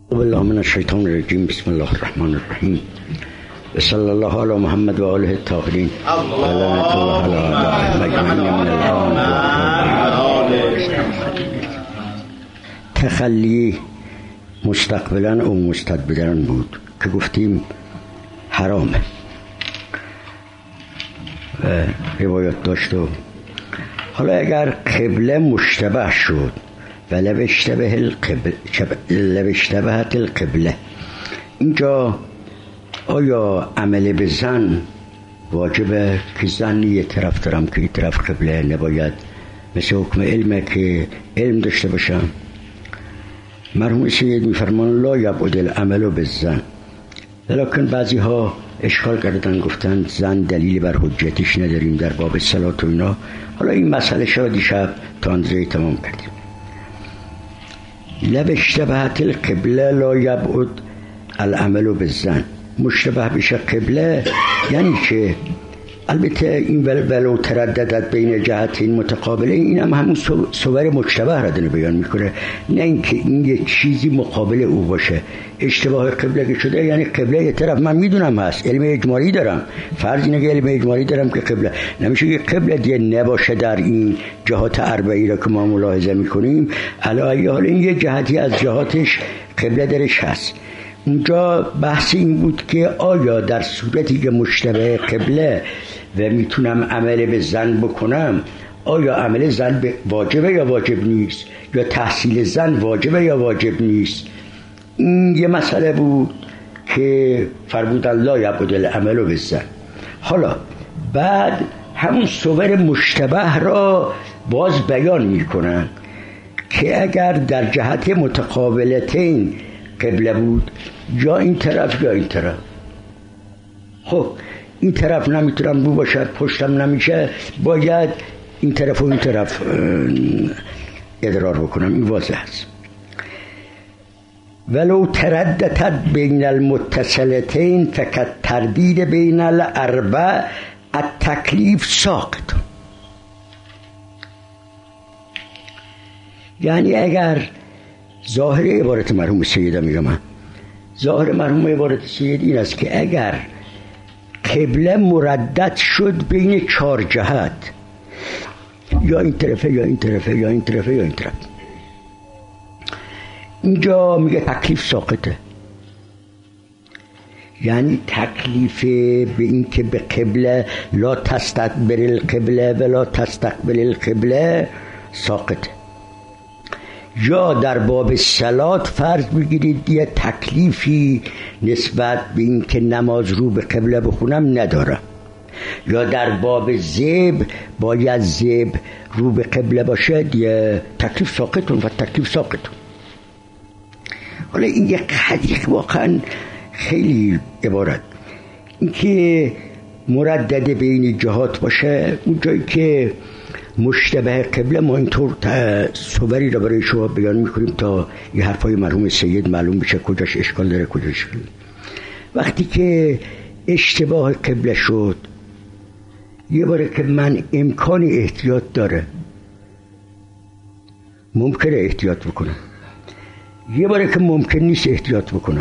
بالله من الشیطان الرجیم. بسم الله الرحمن الرحیم. صلی الله علی محمد و آله الطاهرین و لعنت الله علی اعدائهم من تخلی مستقبلا و مستدبرا بود که گفتیم حرامه و روایت داشت. و حالا اگر قبله مشتبه شد و لو اشتبهت القبله، اینجا آیا عمل به زن واجبه که زن یه طرف دارم که یه طرف قبله نباید مثل حکم علمه که علم داشته باشم؟ مرحوم سید میفرمان لا یبعد العمل بالزن، لکن بعضی ها اشکال کردن گفتن زن دلیل بر حجتش نداریم در باب صلات و اینا. حالا این مسئله شد دیشب تا اندازه تمام کردیم. لو اشتبهت القبله لا یبعد العمل بالزن، مشتبه بشه قبله یعنی که البته این ولو ترددت بین جهتین متقابله، این هم همون صور مشتبه را داره بیان میکنه، نه اینکه این یه چیزی مقابل او باشه. اشتباه قبله که شده یعنی قبله یه طرف من میدونم هست، علم اجمالی دارم، فرض اینه که علم اجمالی دارم که قبله نمیشه که قبله دیگه نباشه در این جهات اربعی را که ما ملاحظه میکنیم. علاوه حال این یه جهتی از جهاتش قبله درش هست. اونجا بحث این بود که آیا در صورتی که مشتبه قبله و میتونم عمل به زن بکنم، آیا عمل زن واجبه یا واجب نیست، یا تحصیل زن واجبه یا واجب نیست. این یه مسئله بود که فرمودن لا یبعد العمل بالزن. حالا بعد همون صور مشتبه را باز بیان میکنن که اگر در جهت متقابلتین قبله بود، یا این طرف یا این طرف، خب این طرف نمیتونم رو باشد، پشتم نمیشه، باید این طرف و این طرف ادرار بکنم. این واضح است. ولو ترددت بین المتصلتین فقط تردید بین الاربع التکلیف ساقط. یعنی اگر ظاهر عبارت مرحوم سید میگم، ظاهر مرحوم عبارت سید این است که اگر قبله مردد شد بین 4 جهت، یا این طرفه یا این طرفه یا این طرفه یا این طرف، اینجا میگه تکلیف ساقطه. یعنی تکلیف به این که به قبله لا تستدبر القبله ولا تستقبل القبله ساقطه. یا در باب صلات فرض بگیرید یه تکلیفی نسبت به این که نماز رو به قبله بخونم ندارم، یا در باب ذبح باید ذبح رو به قبله باشه، یه تکلیف ساقطون و تکلیف ساقطون. حالا این یک حدیث واقعا خیلی عبارت این که مردد بین جهات باشه، اون جایی که مشتبه قبله ما اینطور صوری را برای شما بیان میکنیم تا یه حرفای مرحوم سید معلوم بشه کجاش اشکال داره کجاش اشکال. وقتی که اشتباه قبله شد، یه باره که من امکان احتیاط داره ممکنه احتیاط بکنم، یه باره که ممکن نیست احتیاط بکنم.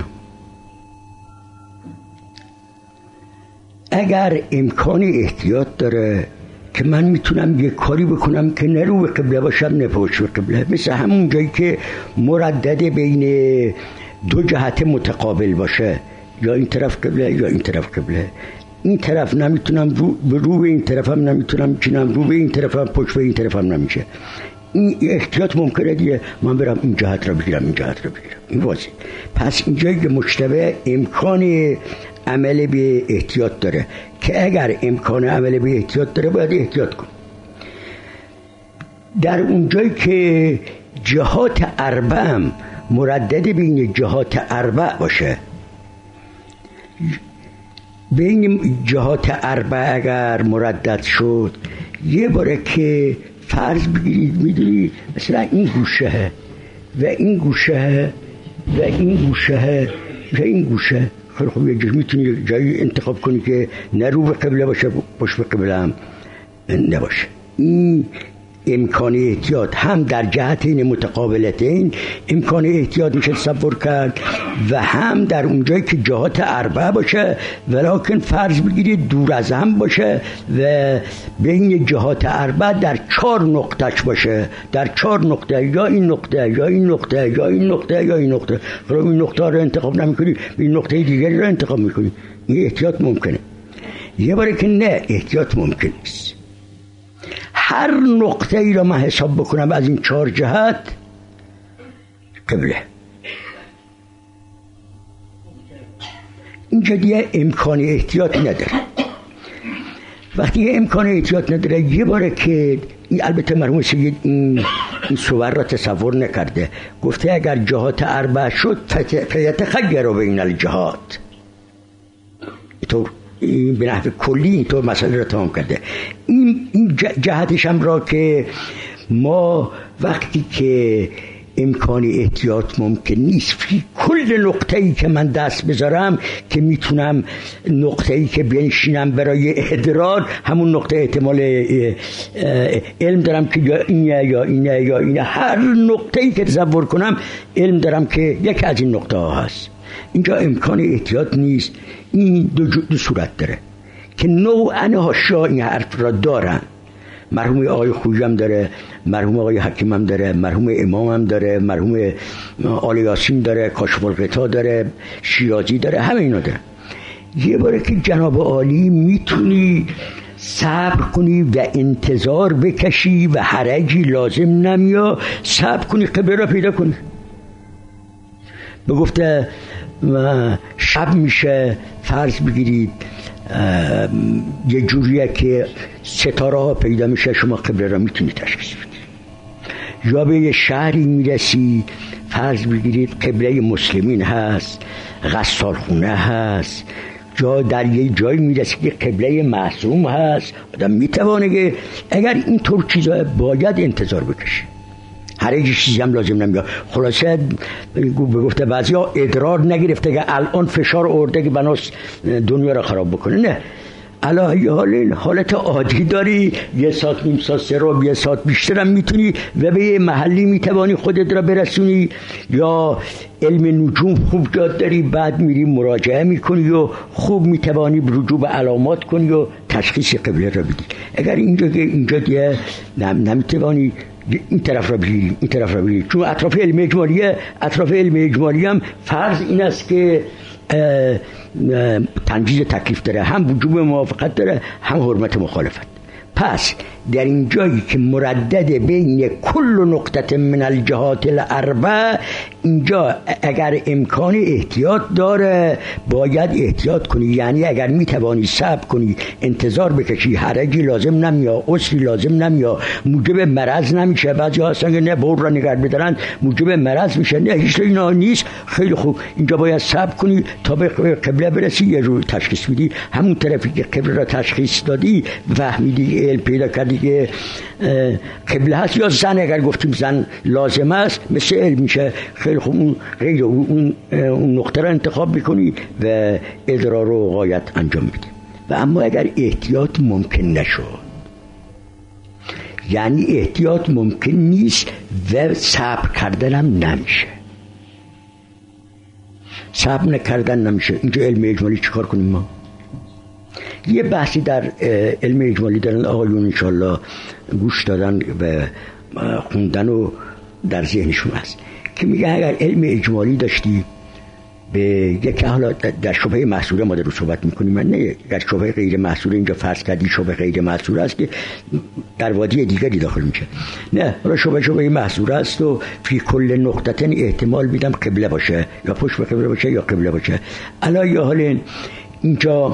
اگر امکان احتیاط داره که من میتونم یه کاری بکنم که نه رو به قبله باشم نه پشت به قبله، مثل همون جایی که مردد بین 2 جهت متقابل باشه، یا این طرف قبله یا این طرف قبله، این طرف نمیتونم رو به این طرفم نمیتونم چینم، رو به این طرفم پشت به این طرفم نمیشه. این احتیاط ممکنه دیگه من برم این جهت را بگیرم این جهت را بگیرم. این واضحه. پس اینجایی که مشتبه امکان عمل به احتیاط داره که اگر امکان عمل به احتیاط داره باید احتیاط کن. در اونجایی که جهات اربع مردد بین جهات اربع باشه، بین جهات اربع اگر مردد شد، یه باره که فرض بگیرید میدونی مثلا این گوشه و این گوشه و این گوشه و این گوشه، خب یه جایی میتونی جایی انتخاب کنی که نه رو به قبله باشه پشت به قبله هم نباشه. این امکان احتیاط هم در جهت این متقابلتین امکان احتیاط میشه تصور کرد و هم در اونجایی که جهات اربعه باشه ولکن فرض بگیرید دور از هم باشه و بین جهات اربعه در 4 نقطهش باشه، در 4 نقطه، یا این نقطه یا این نقطه یا این نقطه یا این نقطه. خب این نقطه رو انتخاب نمی‌کنی، این نقطه دیگری رو انتخاب می‌کنی. این احتیاط ممکنه. یه باره که نه، احتیاط ممکن نیست. هر نقطه ای را من حساب بکنم از این 4 جهت قبله. اینجا دیگه امکان احتیاط نداره. وقتی امکان احتیاط نداره یه باره که البته مرحوم سید این صور را تصور نکرده، گفته اگر جهات اربعه شد فیتخیر بین الجهات، اینطور به نحو کلی اینطور مسئله را تمام کرده. این جهتش هم را که ما وقتی که امکان احتیاط ممکن نیست فی کل نقطه‌ای که من دست بذارم که میتونم نقطه‌ای که بنشینم برای ادرار همون نقطه احتمال علم دارم که یا اینه یا اینه یا اینه، هر نقطه‌ای که تصور کنم علم دارم که یک از این نقطه ها هست. اینجا امکان احتیاط نیست. این دو صورت داره که نوعاً حاشیه این حرف را دارن. مرحوم آقای خویی هم داره، مرحوم آقای حکیم هم داره، مرحوم امام هم داره، مرحوم آل یاسین داره، کاشف الغطا داره، شیرازی داره، همه اینا داره. یه باره که جناب عالی میتونی صبر کنی و انتظار بکشی و حرجی لازم نمیا، صبر کنی قبله را پیدا کنی. بگفته شب میشه، فرض بگیرید یه جوریه که ستاره ها پیدا میشه، شما قبله را میتونید تشخیص بدید. یا به یه شهری میرسی، فرض بگیرید قبله مسلمین هست، غسالخونه هست، یا در یه جایی میرسی که قبله معصوم هست، آدم میتوانه که اگر این طور چیزا باید انتظار بکشه، هر یک چیزی هم لازم نمیاد. خلاصه گفته بعضیا ادرار نگرفته که الان فشار آورده که بناس دنیا را خراب بکنه. نه، علاوه حال حالت عادی داری، 1 ساعت نیم ساعت 3 رو 1 ساعت بیشتر هم میتونی و به یه محلی میتوانی خودت را برسونی، یا علم نجوم خوب یاد داری بعد میری مراجعه میکنی و خوب میتوانی رجوع به علامات کنی و تشخیص قبله را بدی. اگر اینجا دیگه نمیتوانی این طرف را بگیریم این طرف را بگیریم، چون اطراف علم اجمالی هم فرض این است که تنجیز تکلیف داره، هم وجوب موافقت داره هم حرمت مخالفت. پس در این جایی که مردد بین کل نقطه من الجهات الاربع، اینجا اگر امکان احتیاط داره باید احتیاط کنی. یعنی اگر میتوانی صبر کنی، انتظار بکشی، حرجی لازم نمیاد، عسری لازم نمیاد، موجب مرض نمیشه. بعضی ها هستن که نه بور را نگرد بدارن موجب مرض میشه، نه هیچ اینا نیست. خیلی خوب، اینجا باید صبر کنی تا به قبله برسی، یه رو تشخیص بدی. همون طرفی که قبله را تشخیص دادی فهمیدی، علم پیدا کردی که قبله هست، یا زن اگر گفتیم زن لازم است مثل علم میشه. خیلی خوب، اون غیر اون نقطه را انتخاب میکنی و ادرار رو غایت انجام میدی. و اما اگر احتیاط ممکن نشد، یعنی احتیاط ممکن نیست و صبر کردنم نمیشه، صبر نکردن نمیشه، اینجا علم اجمالی چیکار کنیم ما؟ یه بحثی در علم اجمالی دارن آقایون، انشالله گوش دادن و خوندن و در ذهنشون هست، که میگه اگر علم اجمالی داشتی به یک حالا در شبهه محصوله ما در رو صحبت میکنیم، من نه در شبهه غیر محصوله، اینجا فرض کردی شبهه غیر محصوله است که در وادی دیگری داخل میشه. نه، حالا شبهه محصوله است و فی کل نقطتن احتمال میدم قبله باشه یا پشت به قبله باشه یا قبله باشه. علی حال اینجا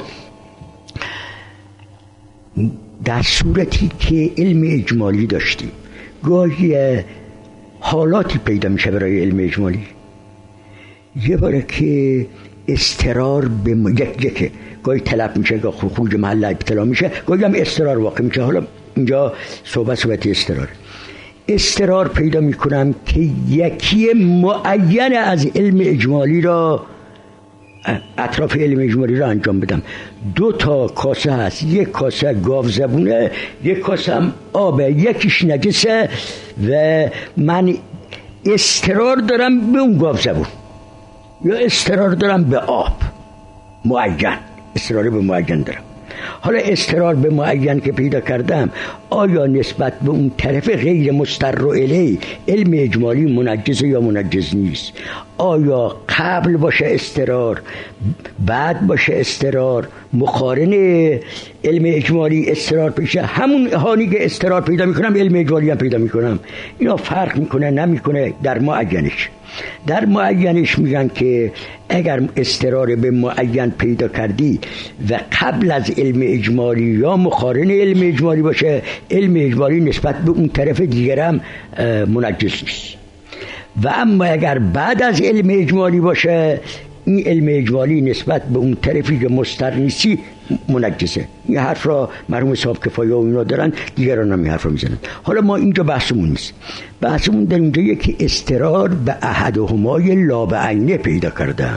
در صورتی که علم اجمالی داشتیم گاهی حالاتی پیدا میشه برای علم اجمالی. یه باره که استرار به یک گاهی طلب میشه، گاهی خروج محل ابتلا میشه، گاهی هم استرار واقع میشه. حالا اینجا صحبت استرار پیدا میکنم که یکی معین از علم اجمالی را اطراف علم اجمالی رو انجام بدم. 2 تا کاسه هست، 1 کاسه گاو زبونه، 1 کاسه هم آبه، یکیش نجسه و من اصرار دارم به اون گاو زبون یا اصرار دارم به آب معین، اصرار به معین دارم. حالا اصرار به معین که پیدا کردم، آیا نسبت به اون طرف غیر مستر الیه علم اجمالی منجزه یا منجز نیست؟ آیا قبل باشه اصرار، بعد باشه اصرار، مقارن علم اجمالی اصرار پیشه، همون حالی که اصرار پیدا میکنم علم اجمالی هم پیدا میکنم؟ اینا فرق میکنه نمیکنه؟ در معینش میگن که اگر اصرار به معین پیدا کردی و قبل از علم اجمالی یا مقارن علم اجمالی باشه، علم اجمالی نسبت به اون طرف دیگرم منجز نیست. و اما اگر بعد از علم اجمالی باشه، این علم اجمالی نسبت به اون طرفی که مستر نیستی منجزه. این حرف را مرحوم صاحب کفایه و اینا دارن، دیگران هم این حرف را میزنن. حالا ما اینجا بحثمون نیست، بحثمون در اینجایه که اضطرار به احدهمای لا بعینه پیدا کردم.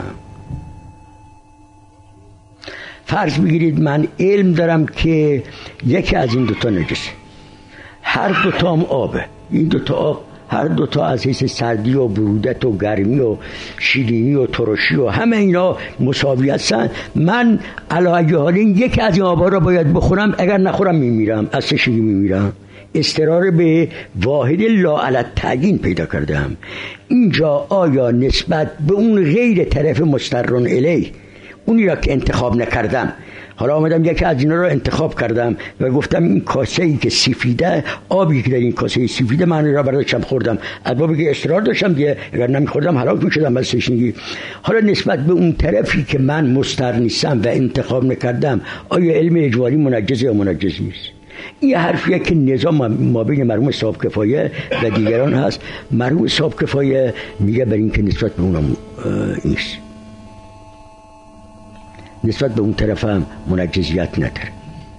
فرض بگیرید من علم دارم که یکی از این 2 تا نجسه، هر 2 تا هم آبه. این 2 تا آب هر 2 تا از حیث سردی و برودت و گرمی و شیرینی و ترشی و همه اینا مساوی هستن. من علی حال یکی از این آبا را باید بخورم، اگر نخورم میمیرم، از تشنگی میمیرم. اضطرار به واحد لا علی التعیین پیدا کردم. اینجا آیا نسبت به اون غیر طرف مسترون الیه، اونی را که انتخاب نکردم، حالا آمدم یکی از اینا رو انتخاب کردم و گفتم این کاسه ای که سفیده، آبی که در این کاسه سفیده من را برداشتم خوردم، از بابی که اصرار داشتم دیگه، اگر نمیخوردم هلاک میشدم از تشنگی. حالا نسبت به اون طرفی که من مستر نیستم و انتخاب نکردم، آیا علم اجمالی منجز یا منجز نیست؟ این حرفیه که نظام ما بین مرحوم صاحب کفایه و دیگران هست. مرحوم صاحب کفایه میگه بر این که نسبت به اونم نیست، نسبت به اون طرف هم منجزیت نداره.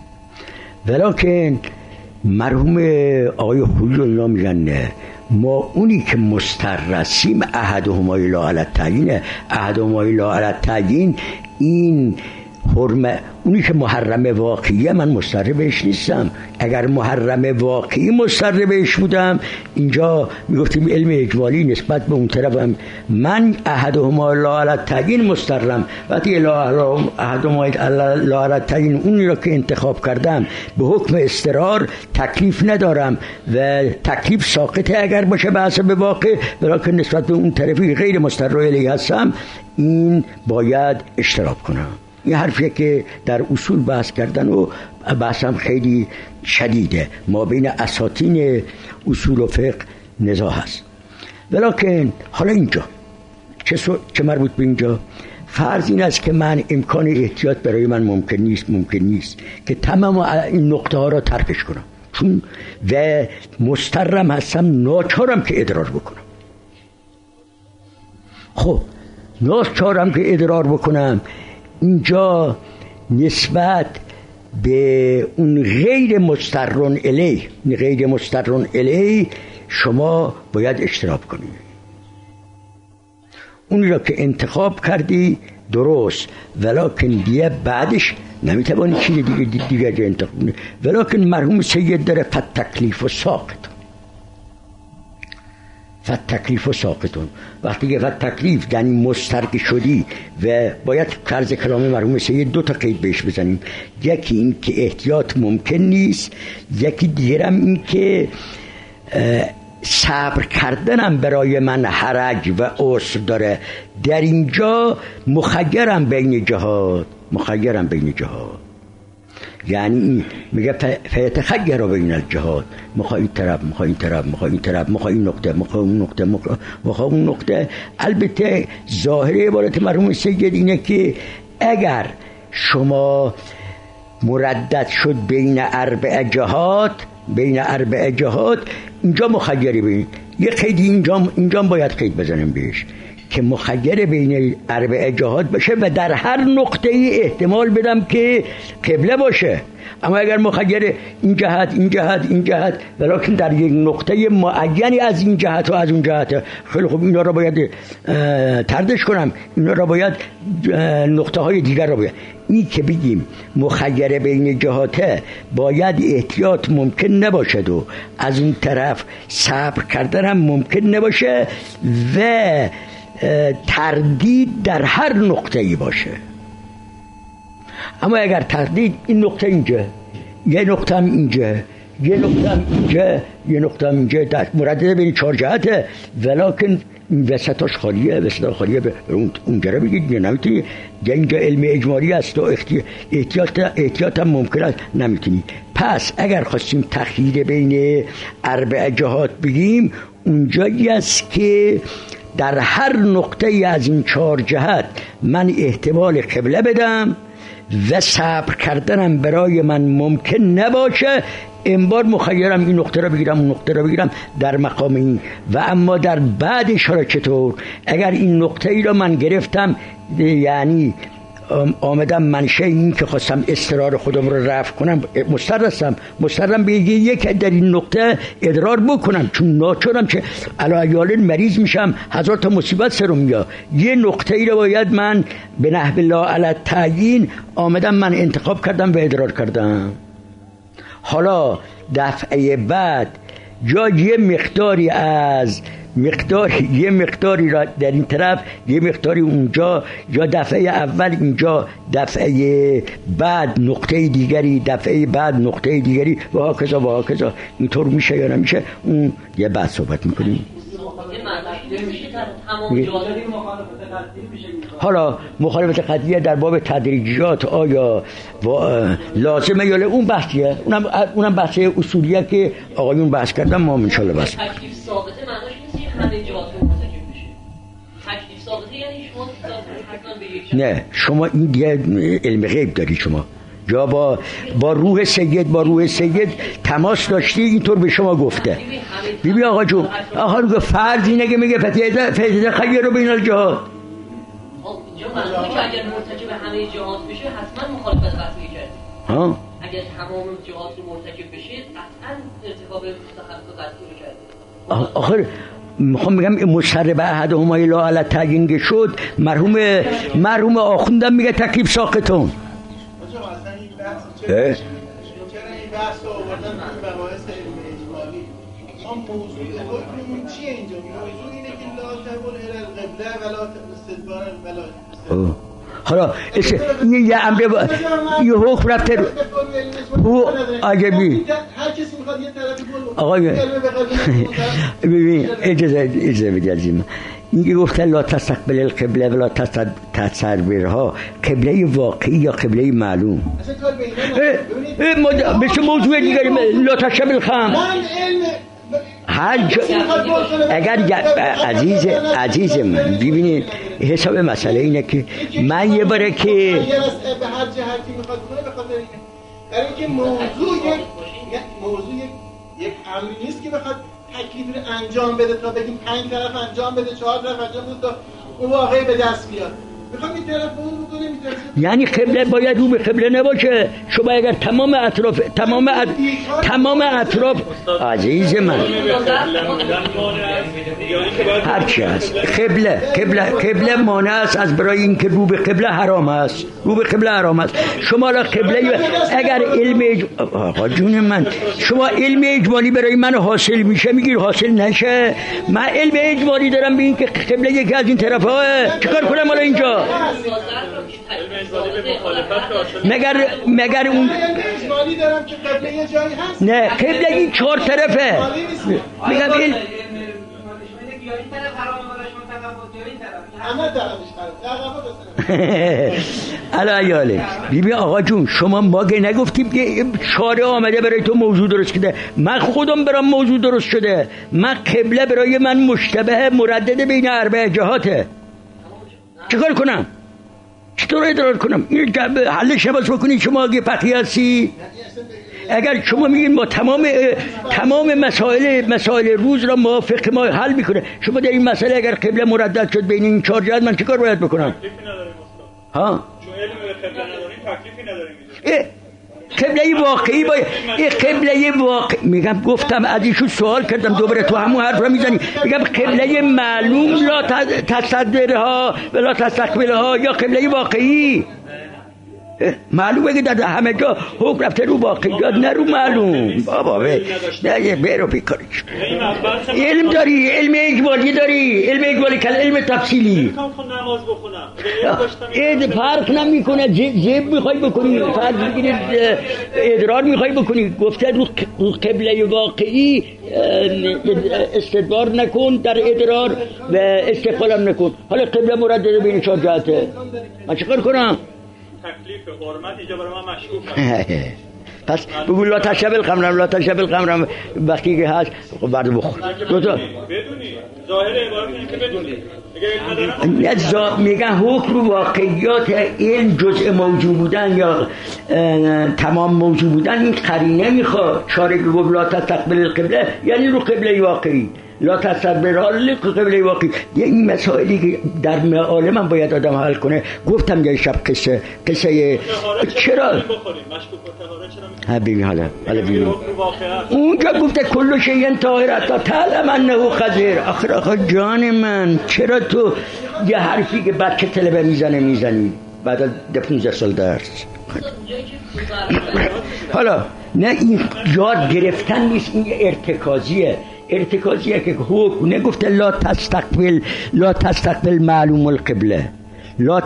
ولیکن مرحوم آقای خویی اینا میگن نه، ما اونی که مسترسیم احدهمای لا علی التعیین، احدهمای لا علی التعیین این حرمه، اونی که محرم واقعیه من مستر بهش نیستم. اگر محرم واقعی مستر بهش بودم، اینجا میگفتیم علم اجمالی نسبت به اون طرفم، من احدهما لا علی التعیین مسترم. وقتی احدهما لا علی التعیین اونی را که انتخاب کردم به حکم اضطرار تکلیف ندارم و تکلیف ساقطه اگر باشه به حسب واقع، ولیکن نسبت به اون طرفی غیر مستر الیه هستم، این باید اشتراک کنم. این حرفیه که در اصول بحث کردن و بحث هم خیلی شدیده، ما بین اساطین اصول و فقه نزاع هست. ولیکن حالا اینجا چه مربوط به اینجا، فرض این است که من امکان احتیاط برای من ممکن نیست که تمام این نقطه ها را ترکش کنم، چون و مسترم هستم، ناچارم که ادرار بکنم. خب ناچارم که ادرار بکنم، اینجا نسبت به اون غیر مسترون الیه شما باید اشتراک کنید. اونی را که انتخاب کردی درست، ولیکن دیگه بعدش نمیتوانی چیز دیگه انتخاب کنی. ولیکن مرحوم سید داره فتکلیف و ساقطون. وقتی که تکلیف یعنی مسترک شدی و باید طرز کلام مرحوم سید 2 تا قید بهش بزنیم، یکی این که احتیاط ممکن نیست، یکی دیگرم این که صبر کردنم برای من حرج و عسر داره. در اینجا مخیرم بین جهات، یعنی میگه فیتخیر بین الجهات، میخوای این طرف، میخوای این نقطه. البته ظاهر عبارت مرحوم سید اینه که اگر شما مردد شد بین اربع جهات، اینجا مخیری بین، یه قیدی اینجا باید قید بزنیم بهش که مخیر بین اربع جهات باشه و در هر نقطه ای احتمال بدم که قبله باشه. اما اگر مخیر این جهت این جهت این جهت ولیکن در یک نقطه معینی از این جهت و از اون جهت، خیلی خوب اینا را باید تردش کنم، اینا را باید نقطه های دیگر را باید. این که بگیم مخیر بین جهاته باید احتیاط ممکن نباشد و از اون طرف صبر کردن هم ممکن نباشه و تردید در هر نقطه ای باشه. اما اگر تردید این نقطه اینجا، یه نقطه هم اینجا، یه نقطه هم اینجا، یه نقطه هم اینجا، مردد بین 4 جهته ولیکن این وسطاش خالیه، وسطا خالیه، به اونجا رو بگید یا نمیتونی. اینجا علم اجمالی است و احتیاط هم ممکن است نمیتونی. پس اگر خواستیم تخییر بین اربع جهات بگیم، اونجایی است که در هر نقطه ای از این 4 جهت من احتمال قبله بدم و صبر کردنم برای من ممکن نباشه، این بار مخیرم این نقطه را بگیرم اون نقطه را بگیرم در مقام این. و اما در بعدش را چطور؟ اگر این نقطه ای را من گرفتم، یعنی آمدم منشه این که خواستم استقرار خودم رو رفع کنم، مسترم به یک در این نقطه ادرار بکنم، چون ناچارم که علایالین مریض میشم، هزار تا مصیبت سرم میاد. یه نقطه ای رو باید من به نحو لا علی تعیین آمدم من انتخاب کردم و ادرار کردم. حالا دفعه بعد یا یه مقداری از یه مقداری را در این طرف، یه مقداری اونجا، یا دفعه اول اینجا، دفعه بعد نقطه دیگری، دفعه بعد نقطه دیگری و هاکذا. اینطور میشه یا نمیشه؟ اون یه بعد صحبت میکنیم. حالا مخالفت قطعیه در باب تدریجات آیا لازمه یا اون بحثیه، اونم بحث اصولیه که آقایون بحث کردن، ما ان شاء الله بحث. تکلیف ثابته معناش نیست همه جهات مرتکب بشه. تکلیف ثابته یعنی شما حتما به یک نه، شما این دیگه علم غیب داری، شما یا با روح سید تماس داشتی، اینطور به شما گفته. ببین آقا جون، آقا فرض اینه که میگه فتیده خیر رو بین الجهات. اینجا معلومه که اگر مرتکب همه جهات بشه حتما مخالفت قطعی کرده. اگر تمام جهات رو مرتکب بشه قطعا ارتکاب تخلف قطعی کرده. آخر میخوام بگم مشرب احدهما لا علی تعیین شد، مرحوم آخوندم میگه تکلیف ساقطون. چرا این بحث رو آوردن تو مباحث علم اجمالی؟ ما موضوع حکممون چیه اینجا؟ موضوع اینه که لا تبول الی القبله ولا استدبار ولا حالا یه امر یه حکم رفته او عجبی. هر کسی میخواد یه طرفی بول آقای ببین اجازه بدید عزیزم، اینکه گفته لا تستقبل القبله ولا تستدبرها، قبله واقعی یا قبله معلوم؟ مثل موضوع دیگری لا تشرب الخمر. اگر عزیز من ببینید، حساب مسئله اینه که من یه باره که به هر جهتی میخواد کنه، به خاطر اینکه موضوع یک امری نیست که بخواد تکلیف رو انجام بده تا بگیم 5 طرف انجام بده، 4 طرف انجام بده تا اون واقعی به دست بیاد. میخوام این طرف اون بکنه، یعنی قبله باید رو به قبله نباشه. شما اگر تمام اطراف عزیز من هرچی هست قبله مانع است از برای اینکه رو به قبله حرام است. شما را قبله اگر آقا جون من، شما علم اجمالی برای من حاصل میشه، میگیر حاصل نشه. من علم اجمالی دارم به این که قبله یکی از این طرفه. چیکار کنم حالا اینجا؟ مگر اون اجمالی دارم که قبله یه جایی هست. نه، قبله این 4 طرفه. میگم این همه طرفش علایاله. ببین آقا جون، شما ما نگفتیم که شارع آمده برای تو موضوع درست کرده، من خودم برام موضوع درست شده. من قبله برای من مشتبه مردد بین اربع جهاته. چیکار کنم؟ چطور ادرار کنم؟ این حلش نباز بکنی. شما اگه فقیه هستی اگر شما میگین ما تمام مسائل روز را موافق ما حل میکنه، شما در این مسئله اگر قبله مردد شد بین این 4 جهت من چیکار باید بکنم؟ تکلیفی نداریم استاد. ها چون علم به قبله نداریم تکلیفی نداریم. قبله واقعی باید این قبله واقعی میگم، گفتم از ایشون سوال کردم دوباره تو همون حرف را میزنی، میگم قبله معلوم لا تصدرها و لا تستقبلها یا قبله واقعی معلومه که در همه جا حکم رفته رو واقعیات نه رو معلوم. بابا نه برو بیکارش. علم داری، علم اجمالی داری، علم اجمالی کل علم تفصیلی. نماز بخونم فرق نمیکنه، جیب میخوای بکنی، فرق میگیری ادرار میخوای بکنی. گفته رو قبله واقعی استدبار نکن در ادرار و استقبالم نکن. حالا قبله مردد بین 4 جهته، من چیکار کنم؟ تکلیف حرمت اینجا برای من مشکوکه. پس بگو لا تشرب الخمر وقتی که هست برد بخور. دو تا بدونی ظاهر عبارت اینه که بدونی. میگن حکم واقعیات علم جزء موجود بودن یا تمام موجود بودن این قرینه میخواد. شارع گفت لا تستقبل القبله یعنی رو قبله واقعی، لا تستقبل قبله واقعی. این مسائلی که در معالم من باید آدم حل کنه. گفتم یه شب قصه چرا ببین حالا ببین اونجا گفته کل شیء طاهر تا تعلم انه خضر. آخر جان من چرا تو یه حرفی که بچه طلبه میزنی بعد از 15 سال درس؟ حالا نه این یاد گرفتن نیست، این ارتکازیه که حکم نگفته لا تستقبل معلوم القبله، لا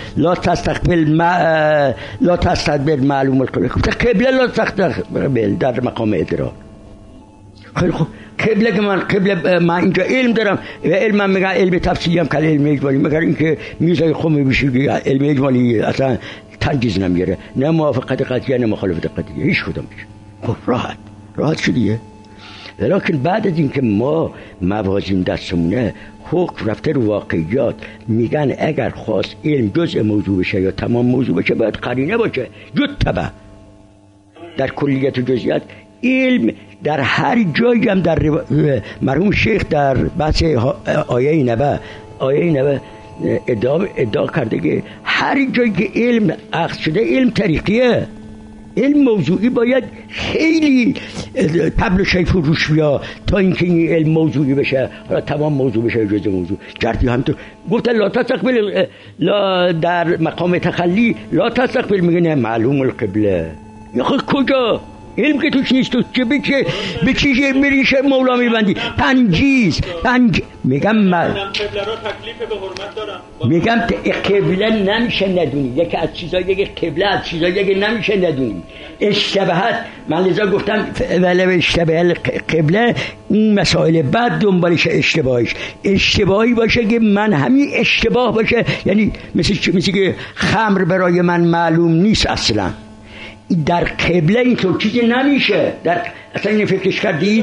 تستقبل معلوم القبله، گفته قبله لا تستقبل در مقام ادراک. خیلی خوب، قبله من اینجا علم دارم و علمم میگن علم تفصیلی هم که علم اجمالی، مگر اینکه میزای خمه بشی علم اجمالی اصلا تنجیز نمیاره، نه موافقت قطعیه نه مخالفت قطعیه، هیچ کدومش. خب راحت شدیه. ولیکن بعد از اینکه ما موازین دستمونه حکم رفته رو واقعیات، میگن اگر خواست علم جزء موضوع بشه یا تمام موضوع بشه باید قرینه باشه. جتبه در کلیت و جزئیات علم در هر جایی هم در مرحوم شیخ در بحث آیه نبه ادعا کرده که هر جایی که علم اخذ شده علم طریقیه، علم موضوعی باید خیلی پبل شیف و روش بیا تا اینکه این علم موضوعی بشه، حالا تمام موضوع بشه جزء موضوع. جردی همینطور گفته لا تستقبل، لا در مقام تخلی لا تستقبل میگه نه معلوم القبله. یا خود کجا علم که توش نیست، تو به چیزی میریشه مولا میبندی میگم من میگم قبله نمیشه ندونی، یکی از چیزایی که قبله از چیزایی که نمیشه ندونی اشتباهات. من لذا گفتم ولو اشتباه قبله اون مسائل بعد دنبالش اشتباهی باشه که من همین اشتباه باشه، یعنی مثل که خمر برای من معلوم نیست اصلا، در قبله اینطور چیزی نمیشه. در اصلا این فکرش کردید؟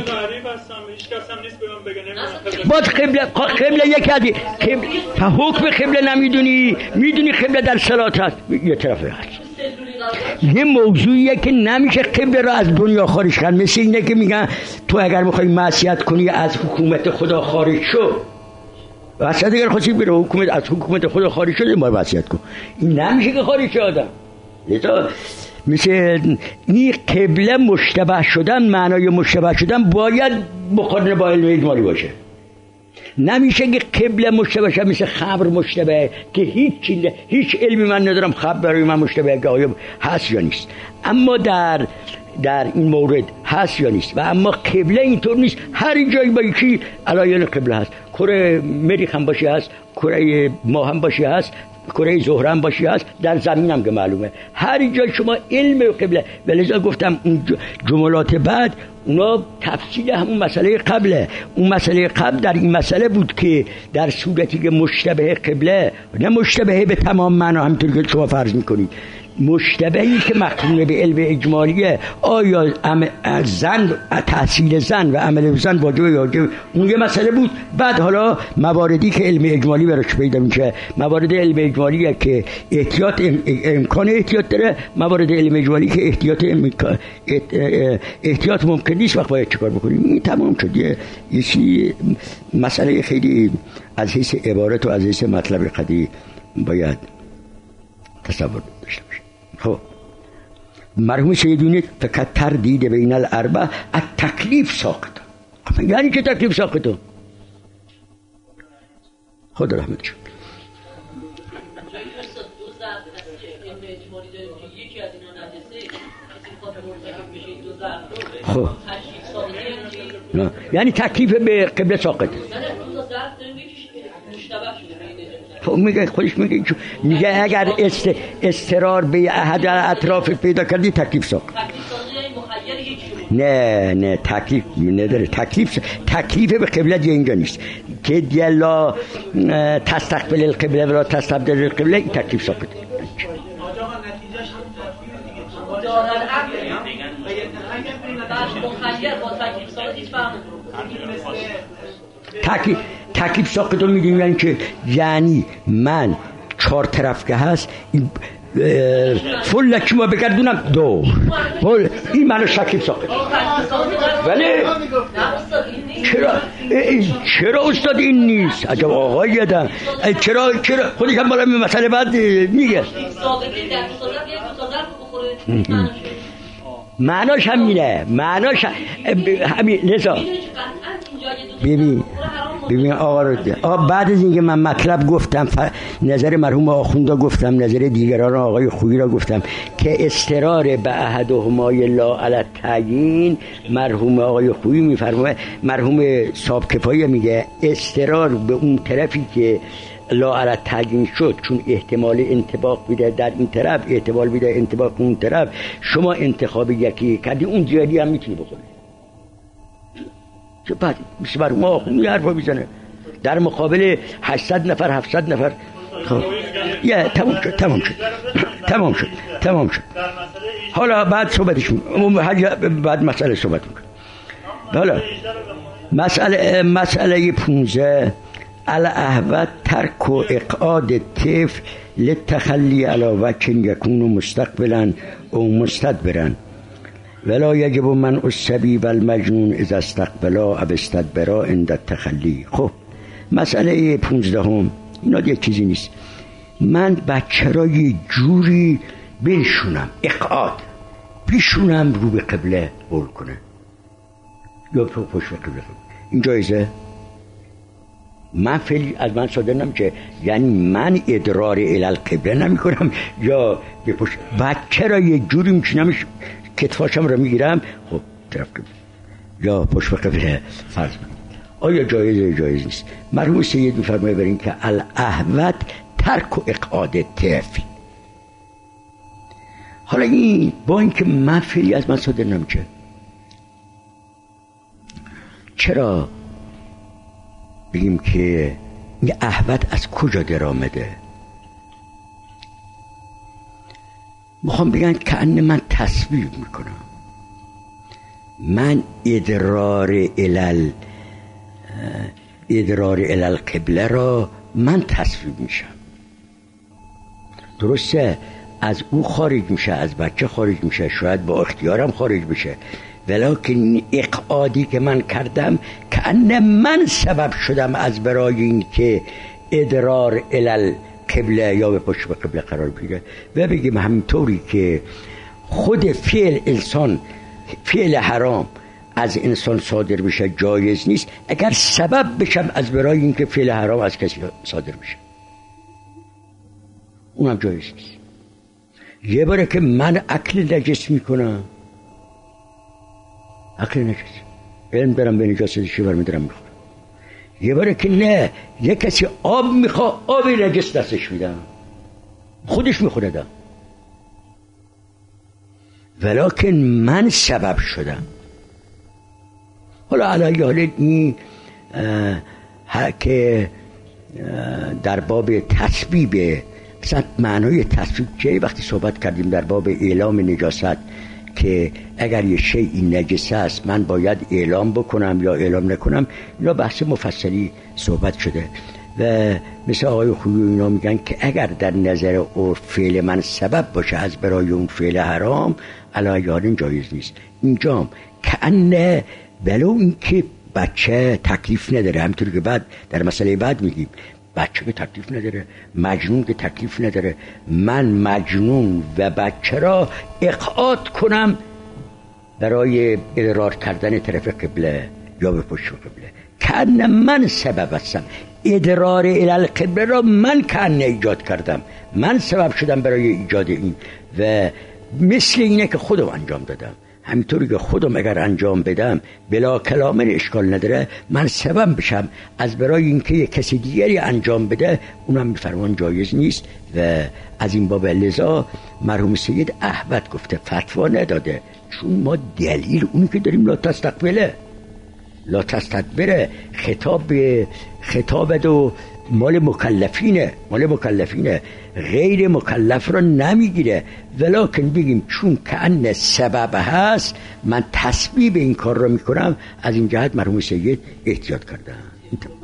باید قبله یک عدی تا حکم قبله نمیدونی، میدونی قبله در صلات هست یه طرفه هست. یه موضوعیه که نمیشه قبله را از دنیا خارج کرد. مثل اینه که میگن تو اگر میخوای معصیت کنی از حکومت خدا خارج شو، واسه دیگر خواستی بره از حکومت خدا خارج شد باید معصیت کن. این نمیشه که خارج شه آدم. لذا مثل این قبله مشتبه شدن، معنای مشتبه شدن باید مقارنه با علم اجمالی باشه. نمیشه که قبله مشتبه شد مثل خبر مشتبه که هیچ علمی من ندارم خبر برای من مشتبه که آیا هست یا نیست، اما در این مورد هست یا نیست. و اما قبله اینطور نیست، هر جایی با یکی علایل قبله هست. کره مریخ هم باشه هست، کره ماه هم باشه هست، کره زهره هم باشه هست، در زمین هم که معلومه. هر جای شما علم قبله. ولذا گفتم اون جملات بعد اونا تفصیل همون مسئله قبله. اون مسئله قبل در این مسئله بود که در صورتی که مشتبه قبله، نه مشتبه به تمام معنا همونطور که شما فرض میکنید، مشتبهی که مقرون به علم اجمالیه، آیا زن، تحصیل زن و عمل زن واجب یا واجب، اون یه مسئله بود. بعد حالا مواردی که علم اجمالی براش پیدا میشه، موارد علم اجمالیه که احتیاط امکان احتیاط داره، موارد علم اجمالی که احتیاط ممکن نیست، وقت باید چیکار بکنیم. این تمام شد. یه مسئله خیلی از حیث عبارت و از حیث مطلب قضیه باید تصور داشته باشه. خب مرحوم سیدونی فقط تردید بین الاربع التکلیف ساقط. یعنی که تکلیف ساقطه؟ خدا رحمت شد. خب نه یعنی تکلیف به قبله ساقطه. خب میگه خودش میگه اگر استرار به احد اطراف پیدا کردی تکلیف ساقط. نه تکلیف نداره. تکلیف به قبله دیگه اینجا نیست که دیالا تستقبل القبله ولا تستبدل القبله، این تکلیف ساقط. تکلیف ساقط رو میگیم یعنی که یعنی من 4 طرف که هست فل لکی ما بگردونم 2 فل، این منو تکلیف ساقط. ولی چرا استاد این نیست؟ عجب آقای یادم چرا خودش هم بالا مسئله بعد میگه معناش همینه. معناش همین. لذا ببین آقا رو بعد از اینکه من مطلب گفتم، نظر مرحوم آخوندا گفتم، نظر دیگران آقای خویی را گفتم که استرار به احدهما لا علی التعیین، مرحوم آقای خویی میفرماید، مرحوم صاحب کفایه میگه استرار به اون طرفی که لا علی التعیین شد چون احتمال انطباق بیده در این طرف، احتمال بیده انطباق اون طرف، شما انتخاب یکی کردی، اون جهادی هم میتونی بخوری. چه بعد میشه بر ما آخونی حرفا میزنه در مقابل 800 نفر 700 نفر. خب تمام شد. حالا بعد صحبتش بعد مسئله صحبت میکنم. حالا مسئله 15 الاحوط ترک و اقعاد طفل للتخلی علی وجه یکون مستقبلا او مستدبرا ولا یجب من الصبی و المجنون اذا استقبلا او استدبرا عند التخلی. خب مسئله 15 اینا یک چیزی نیست. من بچه را یه جوری بنشونم، اقعاد پیشونم رو به قبله بول کنه یا پشت به قبله، این جایزه؟ من فعلی از من صادر نمیشه، یعنی من ادرار الالقبله نمی کنم یا به پشت بچه را یه جوری میشونمش، کتفاشم را میگیرم خب طرف قبله یا پشت به قبله فرض کنم. آیا جایز نیست؟ مرحوم سید میفرمایه برین که الاحوط ترک و اقعاد طفل. حالا این با اینکه من فعلی از من صادر نمیشه، چرا بگیم که این احوط از کجا در آمده؟ میخوام بگن که ان من تصویر میکنم، من ادرار الالقبله را من تصویر میشم. درسته از او خارج میشه، از بچه خارج میشه، شاید با اختیارم خارج بشه، ولکن اقعادی که من کردم که ان من سبب شدم از برای این که ادرار الالقبله یا به پشت به قبله قرار بگیره. و بگیم همینطوری که خود فعل حرام از انسان صادر بشه جایز نیست اگر سبب بشم از برای این که فعل حرام از کسی صادر بشه، اونم جایز نیست. یه باره که من اکل نجس میکنم، اکل نجس علم برم به نجاستشی برمیدارم میخورم. یه باره که نه، یه کسی آب میخواه آب نجس دستش میدم، خودش میخوره دم، ولکن من سبب شدم. حالا علیه حال این که در باب تسبیب، اصلا معنای تسبیب چه؟ وقتی صحبت کردیم در باب اعلام نجاست که اگر یه شیء نجس است من باید اعلام بکنم یا اعلام نکنم، اینا بحث مفصلی صحبت شده و مثل آقای خویی اینا میگن که اگر در نظر عرف فعل من سبب باشه از برای اون فعل حرام علیه حال جایز نیست. اینجام کأنه ولو این که بچه تکلیف نداره، همینطور که بعد در مسئله بعد میگیم بچه که تکلیف نداره، مجنون که تکلیف نداره، من مجنون و بچه را اقعاد کنم برای ادرار کردن طرف قبله یا به پشت قبله، کأن من سبب هستم. ادرار القبله را من کأن ایجاد کردم، من سبب شدم برای ایجاد این و مثل اینه که خودم انجام دادم. همینطوری که خودم اگر انجام بدم بلا کلامن اشکال نداره، من سبب بشم از برای اینکه یک کسی دیگری انجام بده، اونم میفرمان جایز نیست. و از این باب لذا مرحوم سید احمد گفته فتوا نداده، چون ما دلیل اونی که داریم لا تستقبله لا تستدبره، خطاب دو مال مکلفینه غیر مکلف را نمیگیره، ولکن بگیم چون کأن سبب هست من تسبیب این کار را میکنم، از این جهت مرحوم سید احتیاط کردن.